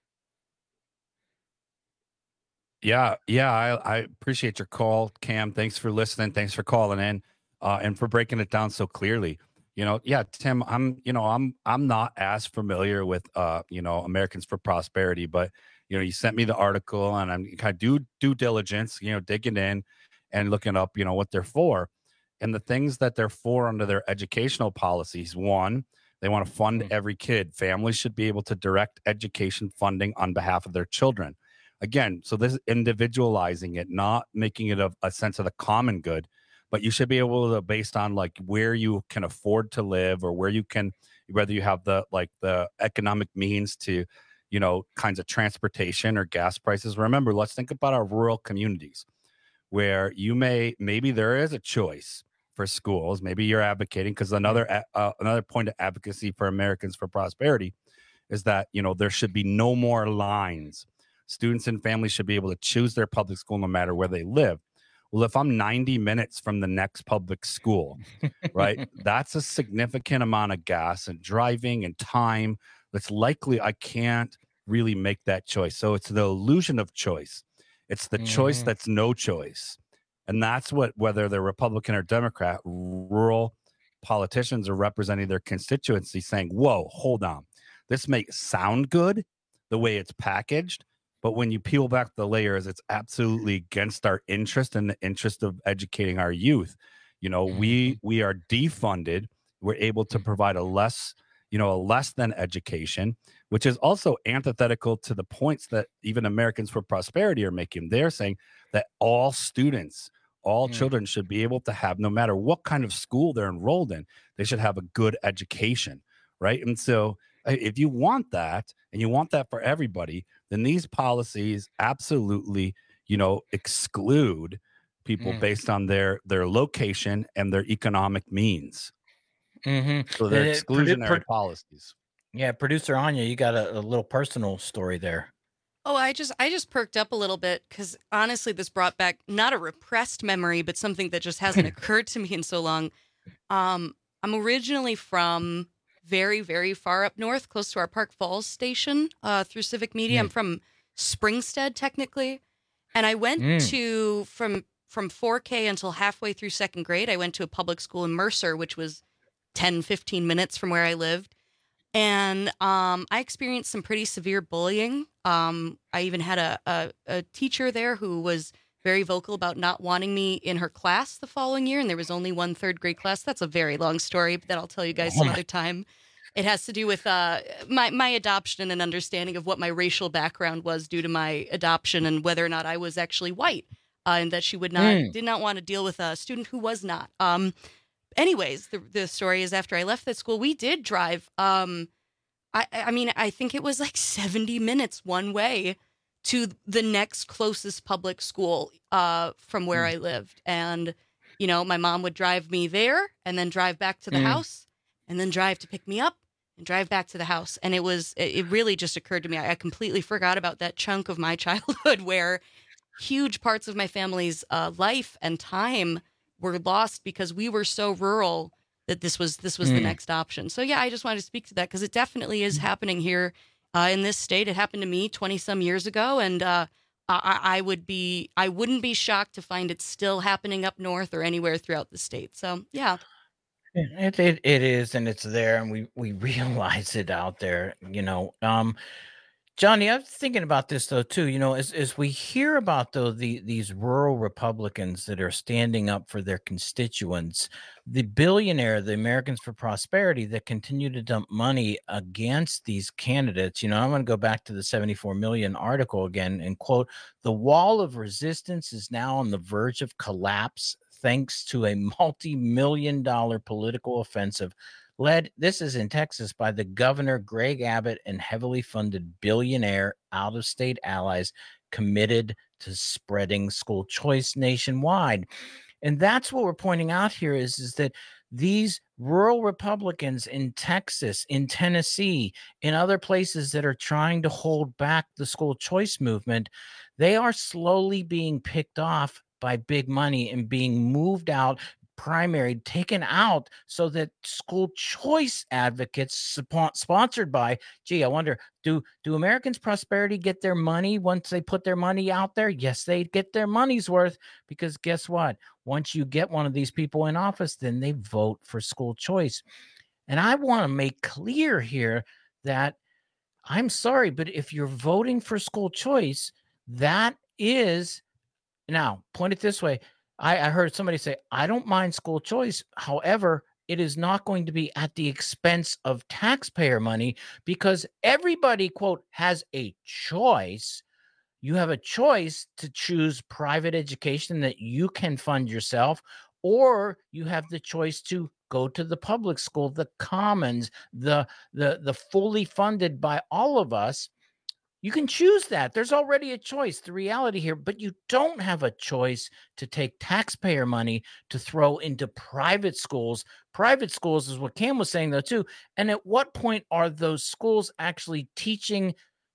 Yeah, I appreciate your call, Cam. Thanks for listening. Thanks for calling in, and for breaking it down so clearly. Tim, I'm not as familiar with Americans for Prosperity, but you sent me the article, and I'm kind of due diligence, digging in and looking up, what they're for, and the things that they're for under their educational policies. One, they want to fund every kid. Families should be able to direct education funding on behalf of their children. Again, so this is individualizing it, not making it a sense of the common good, but you should be able to, based on like where you can afford to live or whether you have the economic means to, kinds of transportation or gas prices. Remember, let's think about our rural communities where maybe there is a choice for schools. Maybe you're advocating, because another point of advocacy for Americans for Prosperity is that, there should be no more lines. Students and families should be able to choose their public school no matter where they live. Well, if I'm 90 minutes from the next public school, right, that's a significant amount of gas and driving and time. That's likely I can't really make that choice. So it's the illusion of choice. It's the choice that's no choice. And that's what, whether they're Republican or Democrat, rural politicians are representing their constituency saying, whoa, hold on. This may sound good the way it's packaged, but when you peel back the layers, it's absolutely against our interest and the interest of educating our youth. We are defunded. We're able to provide a less than education, which is also antithetical to the points that even Americans for Prosperity are making. They're saying that all students, all children should be able to have, no matter what kind of school they're enrolled in, they should have a good education, right? And so if you want that, and you want that for everybody, then these policies absolutely, exclude people based on their location and their economic means. So they're exclusionary policies. Yeah, producer Anya, you got a little personal story there. Oh, I just perked up a little bit because honestly, this brought back not a repressed memory, but something that just hasn't occurred to me in so long. I'm originally from very, very far up north, close to our Park Falls station through Civic Media. I'm from Springstead, technically. And I went to, from 4K until halfway through second grade, I went to a public school in Mercer, which was 10, 15 minutes from where I lived. And I experienced some pretty severe bullying. I even had a teacher there who was very vocal about not wanting me in her class the following year. And there was only one third grade class. That's a very long story, but that I'll tell you guys some other time. It has to do with my adoption and understanding of what my racial background was due to my adoption and whether or not I was actually white, and that she did not want to deal with a student who was not. Anyways, the story is after I left that school, we did drive. I mean, I think it was like 70 minutes one way to the next closest public school from where I lived. And, my mom would drive me there and then drive back to the house and then drive to pick me up and drive back to the house. And it really just occurred to me. I completely forgot about that chunk of my childhood where huge parts of my family's life and time were lost because we were so rural that this was the next option. So yeah, I just wanted to speak to that because it definitely is happening here in this state. It happened to me 20 some years ago. And I wouldn't be shocked to find it still happening up north or anywhere throughout the state. So yeah. It is, and it's there, and we realize it out there, Johnny, I was thinking about this though too. As we hear about these rural Republicans that are standing up for their constituents, the billionaire, the Americans for Prosperity, that continue to dump money against these candidates. I'm going to go back to the 74 million article again and quote: "The wall of resistance is now on the verge of collapse, thanks to a multi-million-dollar political offensive led," this is in Texas, "by the governor Greg Abbott and heavily funded billionaire out-of-state allies committed to spreading school choice nationwide." And that's what we're pointing out here is that these rural Republicans in Texas, in Tennessee, in other places that are trying to hold back the school choice movement, they are slowly being picked off by big money and being moved out, primary taken out, so that school choice advocates sponsored by, I wonder, do Americans Prosperity get their money once they put their money out there? Yes, they get their money's worth, because guess what? Once you get one of these people in office, then they vote for school choice. And I want to make clear here that I'm sorry, but if you're voting for school choice, that is, now point it this way. I heard somebody say, I don't mind school choice. However, it is not going to be at the expense of taxpayer money, because everybody, quote, has a choice. You have a choice to choose private education that you can fund yourself, or you have the choice to go to the public school, the commons, the fully funded by all of us. You can choose that. There's already a choice, the reality here, but you don't have a choice to take taxpayer money to throw into private schools. Private schools is what Cam was saying, though, too. And at what point are those schools actually teaching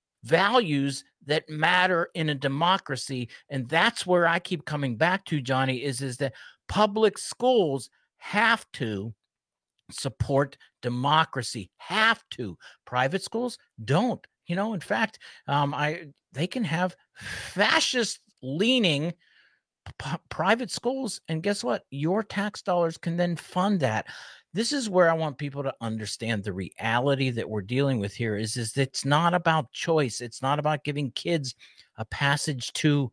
values that matter in a democracy? And that's where I keep coming back to, Johnny, is that public schools have to support democracy, have to. Private schools don't. In fact, they can have fascist-leaning private schools, and guess what? Your tax dollars can then fund that. This is where I want people to understand the reality that we're dealing with here is it's not about choice. It's not about giving kids a passage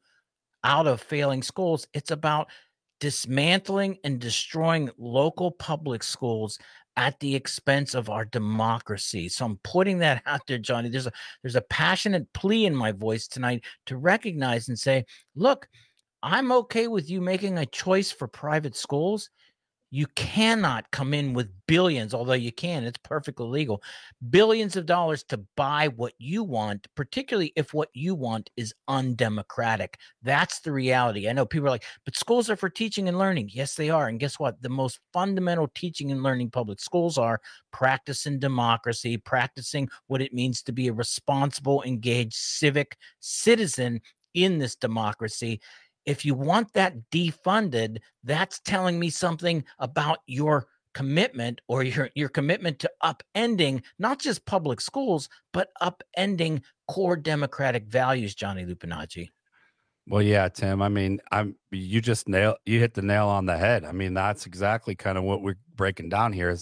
out of failing schools. It's about dismantling and destroying local public schools at the expense of our democracy. So I'm putting that out there, Johnny. There's a passionate plea in my voice tonight to recognize and say, look, I'm okay with you making a choice for private schools. You cannot come in with billions, although you can, it's perfectly legal, billions of dollars to buy what you want, particularly if what you want is undemocratic. That's the reality. I know people are like, but schools are for teaching and learning. Yes, they are. And guess what? The most fundamental teaching and learning public schools are practicing democracy, practicing what it means to be a responsible, engaged civic citizen in this democracy. If you want that defunded, that's telling me something about your commitment or your commitment to upending not just public schools, but upending core democratic values, Johnny Lupinacci. Well, yeah, Tim. I mean, you hit the nail on the head. I mean, that's exactly kind of what we're breaking down here is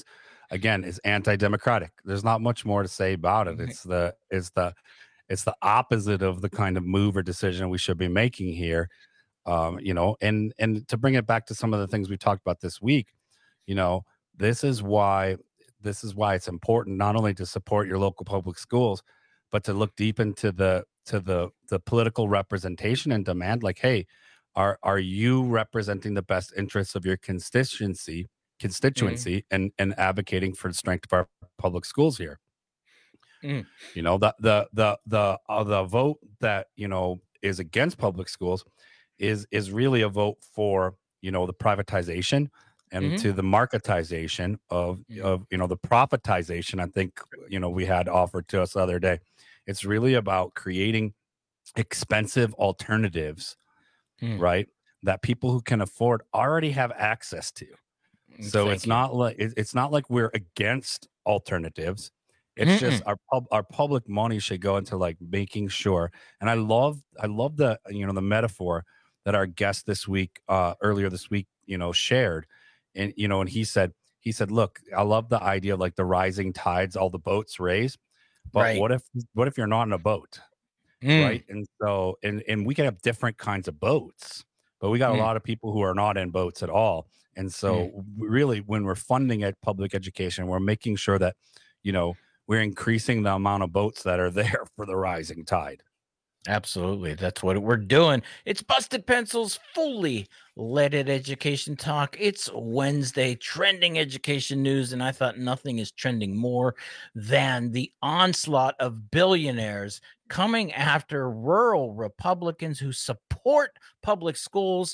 again, is anti-democratic. There's not much more to say about it. It's the opposite of the kind of move or decision we should be making here. You know, and to bring it back to some of the things we talked about this week, you know, this is why it's important not only to support your local public schools, but to look deep into the political representation and demand, like, hey, are you representing the best interests of your constituency and advocating for the strength of our public schools here? You know, the vote that, you know, is against public schools is really a vote for, you know, the privatization and to the marketization of you know, the profitization. I think, you know, we had offered to us the other day. It's really about creating expensive alternatives, right, that people who can afford already have access to. So it's not like we're against alternatives. It's just our public money should go into like making sure. And I love the, you know, the metaphor that our guest this week, earlier this week, you know, shared. And, you know, and he said, look, I love the idea of like the rising tides, all the boats raise. But what if you're not in a boat? Right. And so, and we can have different kinds of boats, but we got a lot of people who are not in boats at all. And so really, when we're funding public education, we're making sure that, you know, we're increasing the amount of boats that are there for the rising tide. Absolutely. That's what we're doing. It's Busted Pencils, fully leaded education talk. It's Wednesday, trending education news, and I thought nothing is trending more than the onslaught of billionaires coming after rural Republicans who support public schools.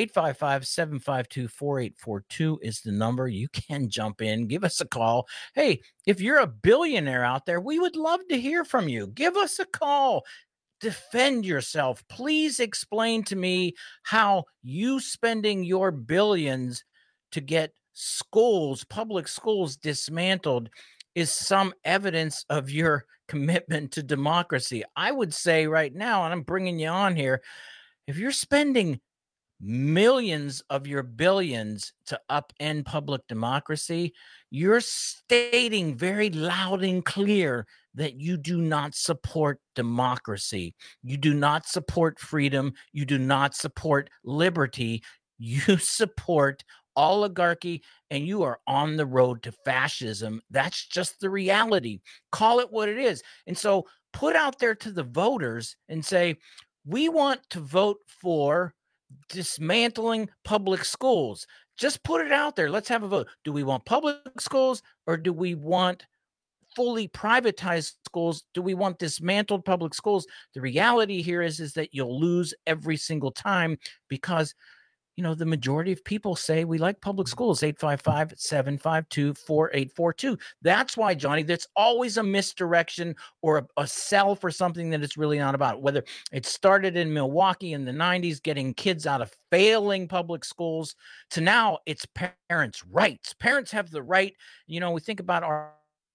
855-752-4842 is the number. You can jump in, give us a call. Hey, if you're a billionaire out there, we would love to hear from you. Give us a call. Defend yourself. Please explain to me how you spending your billions to get schools, public schools dismantled is some evidence of your commitment to democracy. I would say right now, and I'm bringing you on here, if you're spending millions of your billions to upend public democracy, you're stating very loud and clear that you do not support democracy. You do not support freedom. You do not support liberty. You support oligarchy, and you are on the road to fascism. That's just the reality. Call it what it is. And so put out there to the voters and say, we want to vote for dismantling public schools. Just put it out there. Let's have a vote. Do we want public schools, or do we want fully privatized schools? Do we want dismantled public schools? The reality here is that you'll lose every single time, because, you know, the majority of people say we like public schools. 855-752-4842. That's why, Johnny, that's always a misdirection or a sell for something that it's really not about. Whether it started in Milwaukee in the 90s, getting kids out of failing public schools, to now it's parents' rights. Parents have the right. You know, we think about our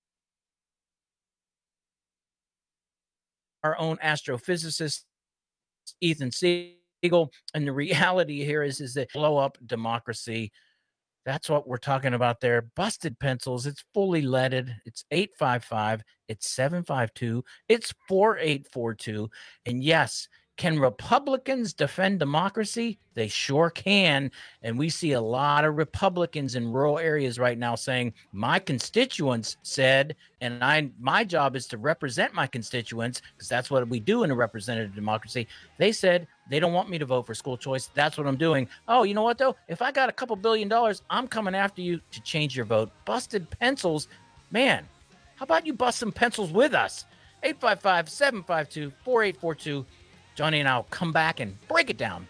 own astrophysicist, Ethan Siegel, and the reality here is that blow up democracy. That's what we're talking about there. Busted Pencils. It's fully leaded. It's 855. It's 752. It's 4842. And yes, can Republicans defend democracy? They sure can. And we see a lot of Republicans in rural areas right now saying, my constituents said, and my job is to represent my constituents, because that's what we do in a representative democracy. They said they don't want me to vote for school choice. That's what I'm doing. Oh, you know what, though? If I got a couple $2 billion, I'm coming after you to change your vote. Busted Pencils. Man, how about you bust some pencils with us? 855-752-4842. Johnny and I'll come back and break it down.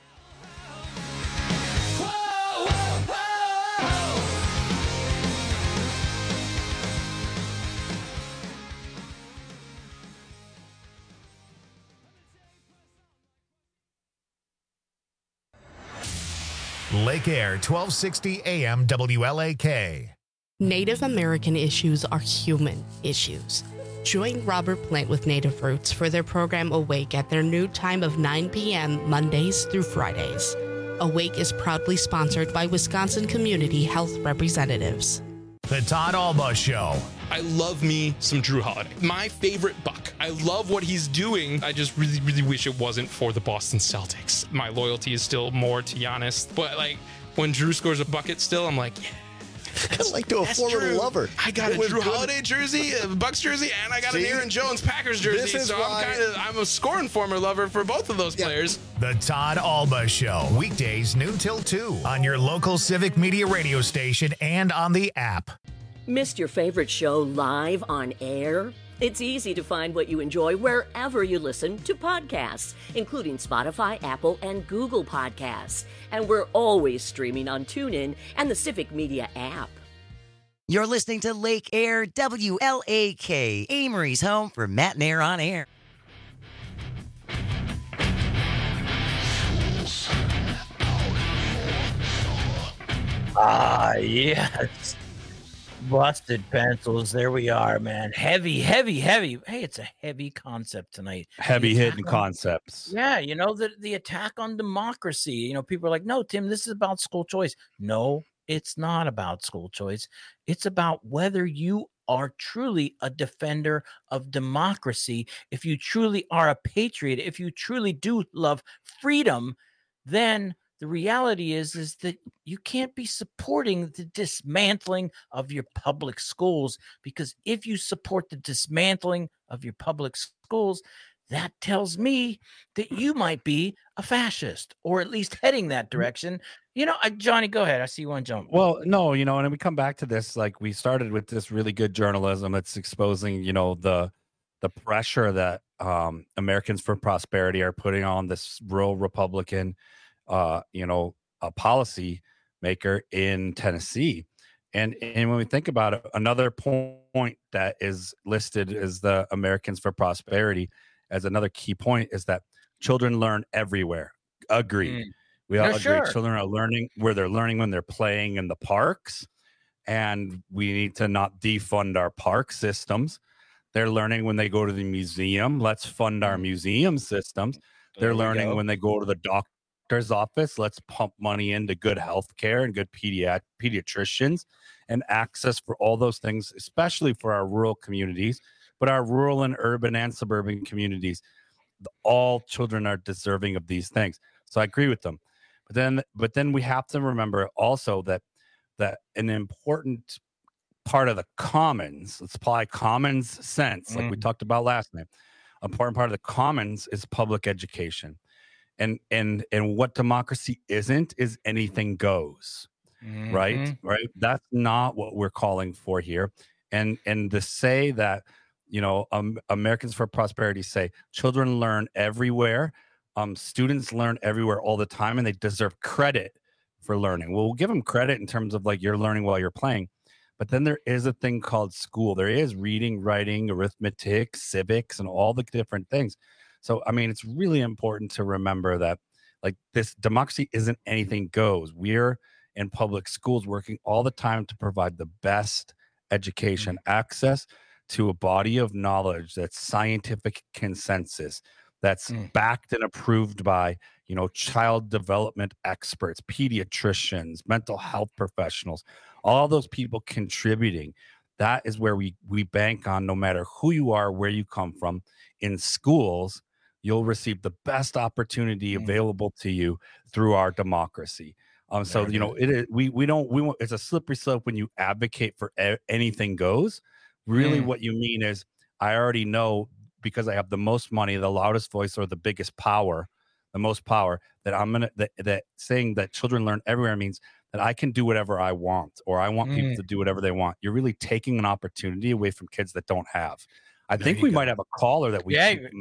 Lake Air, 1260 AM WLAK. Native American issues are human issues. Join Robert Plant with Native Roots for their program Awake at their new time of 9 p.m. Mondays through Fridays. Awake is proudly sponsored by Wisconsin Community Health Representatives. The Todd Alba Show. I love me some Drew Holiday. My favorite Buck. I love what he's doing. I just really, really wish it wasn't for the Boston Celtics. My loyalty is still more to Giannis. But like when Drew scores a bucket still, I'm like, yeah. Kind of like to a former lover. I got a Drew Holiday jersey, a Bucks jersey, and I got an Aaron Jones Packers jersey. So I'm a scoring former lover for both of those players. The Todd Alba Show. Weekdays noon till 2 on your local Civic Media radio station and on the app. Missed your favorite show live on air? It's easy to find what you enjoy wherever you listen to podcasts, including Spotify, Apple, and Google Podcasts. And we're always streaming on TuneIn and the Civic Media app. You're listening to Lake Air WLAK, Amory's home for Matt and Air on Air. Ah, yes. Busted pencils. There we are, man. Heavy. Hey, it's a heavy concept tonight. Heavy hitting concepts. Yeah, you know, the attack on democracy. You know, people are like, no, Tim, this is about school choice. No, it's not about school choice. It's about whether you are truly a defender of democracy. If you truly are a patriot, if you truly do love freedom, then the reality is that you can't be supporting the dismantling of your public schools, because if you support the dismantling of your public schools, that tells me that you might be a fascist, or at least heading that direction. You know, Johnny, go ahead. I see you want to jump. Well, no, you know, and we come back to this, like we started with this really good journalism that's exposing, you know, the pressure that Americans for Prosperity are putting on this rural Republican you know, a policy maker in Tennessee. And when we think about it, another point that is listed as the Americans for Prosperity as another key point is that children learn everywhere. Agreed. We all agree. Sure. Children are learning where they're learning when they're playing in the parks, and we need to not defund our park systems. They're learning when they go to the museum. Let's fund our museum systems. They're learning when they go to the doctor's office. Let's pump money into good health care and good pediatricians and access for all those things, especially for our rural communities, but our rural and urban and suburban communities. All children are deserving of these things. So I agree with them. But then we have to remember also that an important part of the commons, let's apply commons sense, like we talked about last night. An important part of the commons is public education. And what democracy isn't is anything goes. Right? That's not what we're calling for here. And to say that, you know, Americans for Prosperity say children learn everywhere. Students learn everywhere all the time, and they deserve credit for learning. Well, we'll give them credit in terms of like you're learning while you're playing. But then there is a thing called school. There is reading, writing, arithmetic, civics, and all the different things. So, I mean, it's really important to remember that like this democracy isn't anything goes. We're in public schools working all the time to provide the best education, access to a body of knowledge that's scientific consensus, that's backed and approved by, you know, child development experts, pediatricians, mental health professionals, all those people contributing. That is where we bank on. No matter who you are, where you come from, in schools, you'll receive the best opportunity available to you through our democracy. So, you know, it is, we want, it's a slippery slope when you advocate for anything goes. Really what you mean is, I already know, because I have the most money, the loudest voice, or the biggest power, the most power, that I'm going to, that saying that children learn everywhere means that I can do whatever I want, or I want people to do whatever they want. You're really taking an opportunity away from kids that don't have. I think we might have a caller that we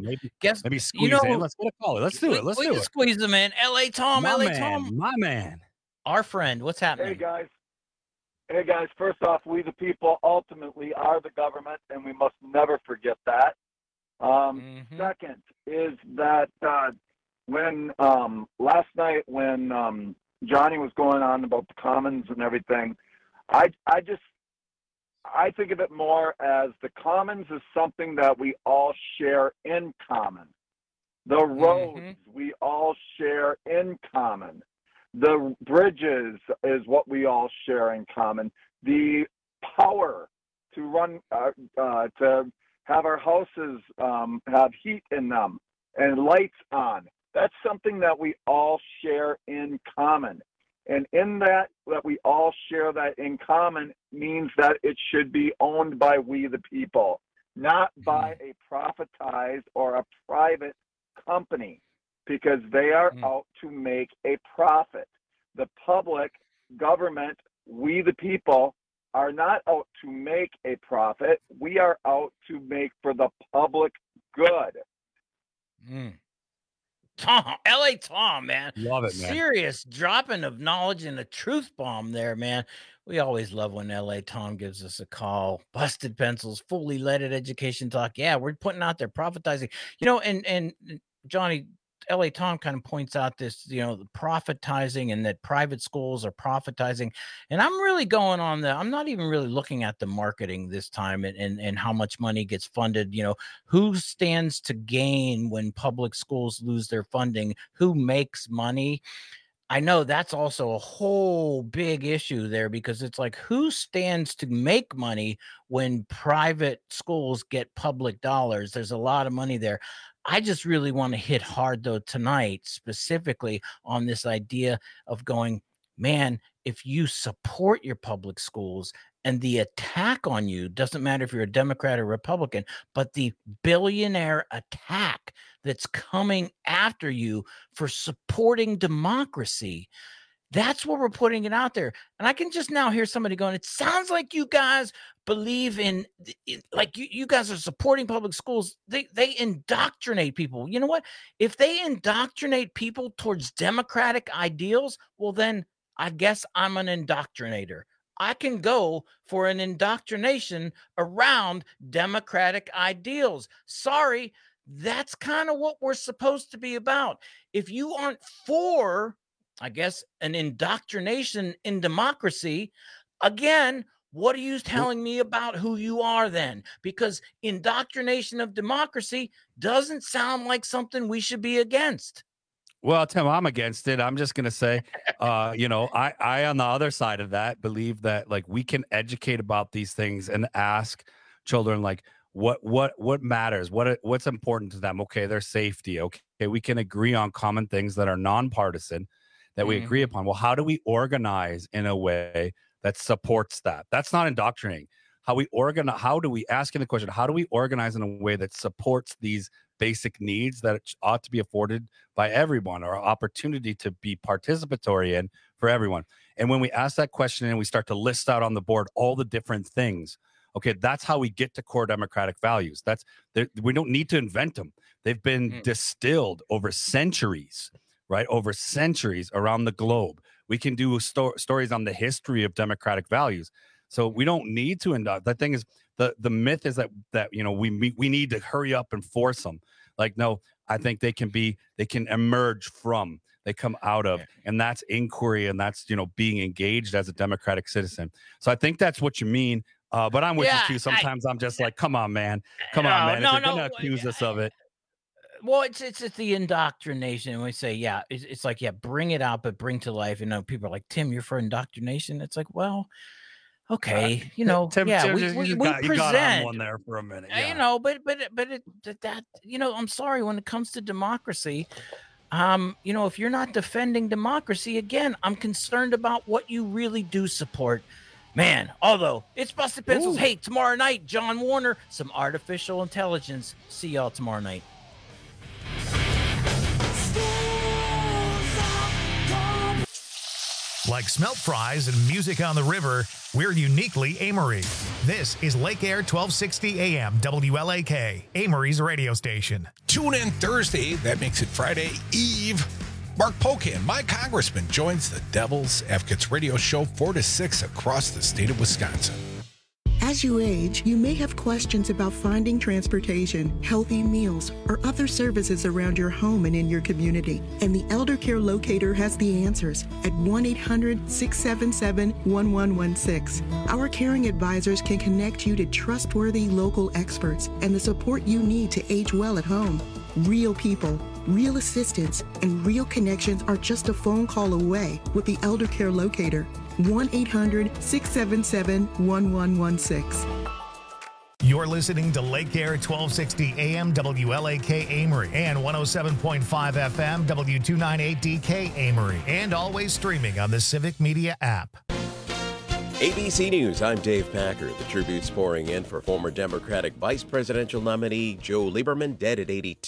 maybe squeeze in. Let's get a caller. Let's do it. Let's do it. Squeeze them in. LA Tom, My man. Our friend. What's happening? Hey guys. First off, we the people ultimately are the government, and we must never forget that. Second is that when last night when Johnny was going on about the commons and everything, I think of it more as the commons is something that we all share in common. The roads we all share in common. The bridges is what we all share in common. The power to run, to have our houses have heat in them and lights on. That's something that we all share in common. And in that we all share that in common means that it should be owned by we the people, not by a privatized or a private company, because they are out to make a profit. The public, government, we the people are not out to make a profit. We are out to make for the public good. Tom, LA Tom, man. Love it, man. Serious dropping of knowledge and a truth bomb there, man. We always love when LA Tom gives us a call. Busted pencils, fully leaded education talk. Yeah, we're putting out there profitizing. You know, and Johnny, LA Tom kind of points out this, you know, the profitizing and that private schools are profitizing. And I'm really going on I'm not even really looking at the marketing this time and how much money gets funded. You know, who stands to gain when public schools lose their funding? Who makes money? I know that's also a whole big issue there, because it's like, who stands to make money when private schools get public dollars? There's a lot of money there. I just really want to hit hard, though, tonight, specifically on this idea of going, man, if you support your public schools and the attack on you, doesn't matter if you're a Democrat or Republican, but the billionaire attack that's coming after you for supporting democracy, that's what we're putting it out there. And I can just now hear somebody going, it sounds like you guys believe in like you guys are supporting public schools. They indoctrinate people. You know what? If they indoctrinate people towards democratic ideals, well, then I guess I'm an indoctrinator. I can go for an indoctrination around democratic ideals. Sorry, that's kind of what we're supposed to be about. If you aren't for, I guess, an indoctrination in democracy, again, what are you telling me about who you are then? Because indoctrination of democracy doesn't sound like something we should be against. Well, Tim, I'm against it. I'm just going to say, you know, I on the other side of that believe that like we can educate about these things and ask children like what matters, what's important to them. Okay, their safety. Okay, we can agree on common things that are nonpartisan that we agree upon. Well, how do we organize in a way that supports that? That's not indoctrinating. How do we asking the question, how do we organize in a way that supports these basic needs that ought to be afforded by everyone, or opportunity to be participatory in for everyone? And when we ask that question and we start to list out on the board all the different things, okay, that's how we get to core democratic values. We don't need to invent them. They've been distilled over centuries, right? Over centuries around the globe. We can do stories on the history of democratic values. So we don't need to induct. The thing is, the myth is that you know we need to hurry up and force them. Like, no, I think they can emerge from, they come out of, and that's inquiry, and that's, you know, being engaged as a democratic citizen. So I think that's what you mean. But I'm with you too. Sometimes I'm just like, come on, man. If you're gonna accuse us of it. Well, it's the indoctrination. And we say, yeah, it's like, yeah, bring it out, but bring to life. You know, people are like, Tim, you're for indoctrination. It's like, well, okay, you know, Tim, yeah, Tim, we got present on one there for a minute. You know, but that, you know, I'm sorry, when it comes to democracy, you know, if you're not defending democracy, again, I'm concerned about what you really do support. Man, although it's Busted Pencils. Ooh. Hey, tomorrow night, John Warner, some artificial intelligence. See y'all tomorrow night. Like smelt fries and music on the river, we're uniquely Amory. This is Lake Air 1260 AM WLAK, Amory's radio station. Tune in Thursday. That makes it Friday Eve. Mark Pocan, my congressman, joins the Devil's Advocates radio show 4 to 6 across the state of Wisconsin. As you age, you may have questions about finding transportation, healthy meals, or other services around your home and in your community. And the Elder Care Locator has the answers at 1-800-677-1116. Our caring advisors can connect you to trustworthy local experts and the support you need to age well at home. Real people, real assistance, and real connections are just a phone call away with the Elder Care Locator. 1-800-677-1116. You're listening to Lake Air 1260 AM WLAK Amory and 107.5 FM W298DK Amory, and always streaming on the Civic Media app. ABC News, I'm Dave Packer. The tributes pouring in for former Democratic vice presidential nominee Joe Lieberman, dead at 82.